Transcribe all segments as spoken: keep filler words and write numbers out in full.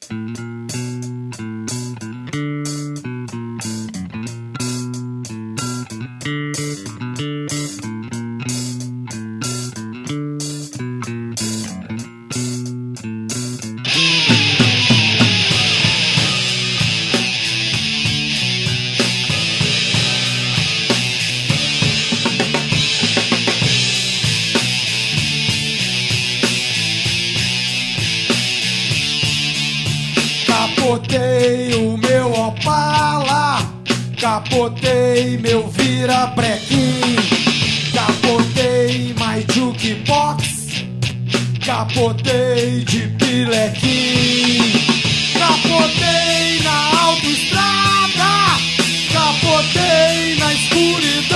Capotei o meu Opala, capotei meu vira-brequim, capotei my jukebox, capotei de pilequim, capotei na autoestrada, capotei na escuridão,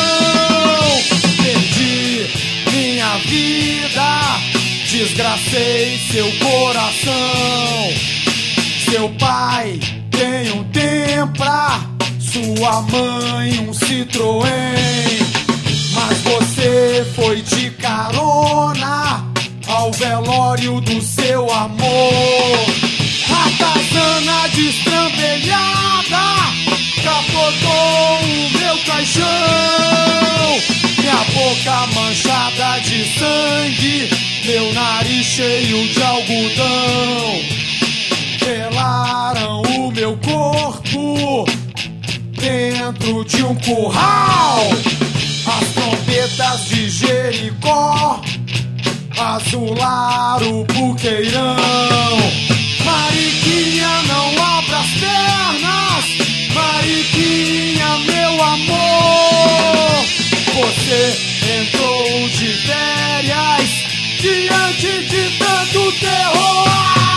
perdi minha vida, desgracei seu coração. Seu pai tem um Tempra, sua mãe um Citroën, mas você foi de carona ao velório do seu amor. Ratazana destrambelhada capotou o meu caixão, minha boca manchada de sangue, meu nariz cheio de algodão. Velaram o meu corpo dentro de um curral. As trombetas de Jericó azularam o buqueirão. Mariquinha, não abra as pernas, Mariquinha, meu amor. Você entrou de férias diante de tanto terror.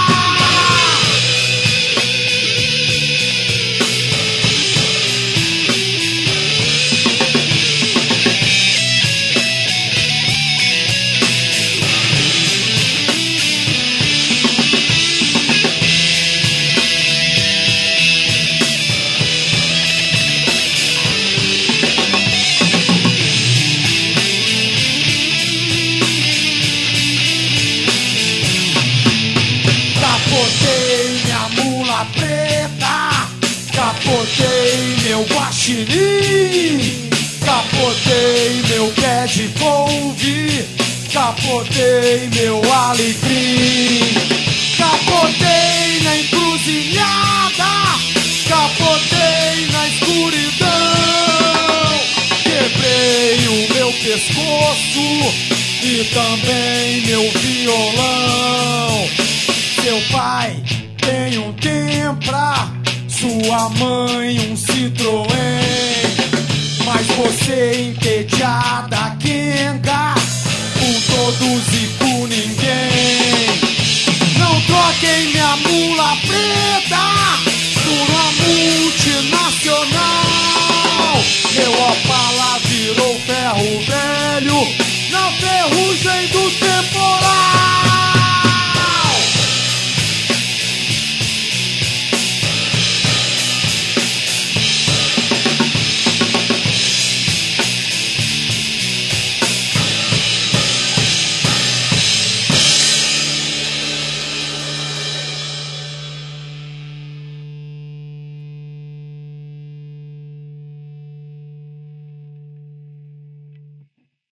Capotei minha mula preta, capotei meu guaxinim, capotei meu pé de couve, capotei meu alecrim, capotei na encruzilhada, capotei na escuridão, quebrei o meu pescoço e também meu violão. Seu pai tem um Tempra, sua mãe um Citroën, mas você entediada quenga, com todos e com ninguém. Não troquem minha mula preta por uma multinacional. Meu Opala virou ferro velho na ferrugem do tempo.